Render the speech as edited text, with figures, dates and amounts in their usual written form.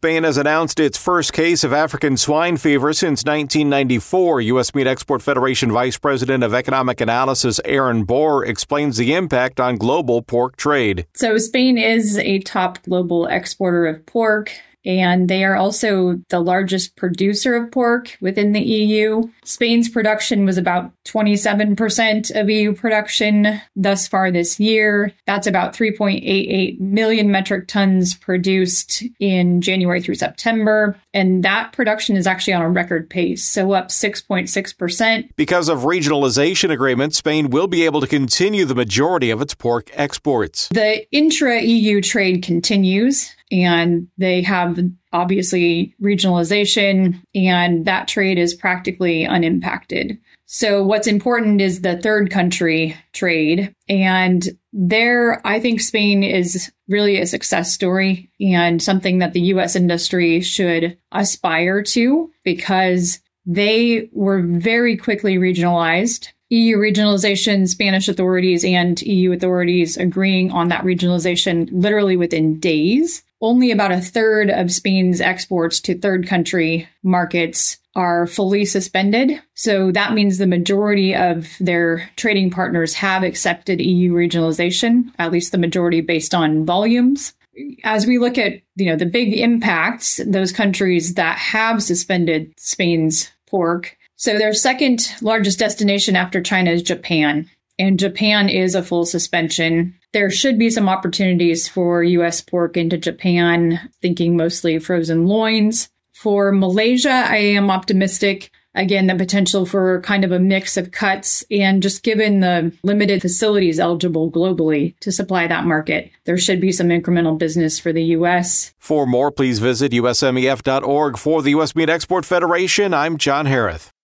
Spain has announced its first case of African swine fever since 1994. U.S. Meat Export Federation Vice President of Economic Analysis Aaron Bohr explains the impact on global pork trade. So Spain is a top global exporter of pork, and they are also the largest producer of pork within the EU. Spain's production was about 27% of EU production thus far this year. That's about 3.88 million metric tons produced in January through September. And that production is actually on a record pace, so up 6.6%. Because of regionalization agreements, Spain will be able to continue the majority of its pork exports. The intra-EU trade continues, and they have obviously regionalization, and that trade is practically unimpacted. So what's important is the third country trade. And there, I think Spain is really a success story and something that the U.S. industry should aspire to, because they were very quickly regionalized. EU regionalization, Spanish authorities and EU authorities agreeing on that regionalization literally within days. Only about a third of Spain's exports to third country markets are fully suspended. So that means the majority of their trading partners have accepted EU regionalization, at least the majority based on volumes. As we look at, the big impacts, those countries that have suspended Spain's pork. So their second largest destination after China is Japan. And Japan is a full suspension. There should be some opportunities for U.S. pork into Japan, thinking mostly frozen loins. For Malaysia, I am optimistic. Again, the potential for kind of a mix of cuts, and just given the limited facilities eligible globally to supply that market, there should be some incremental business for the U.S. For more, please visit usmef.org. For the U.S. Meat Export Federation, I'm John Harrith.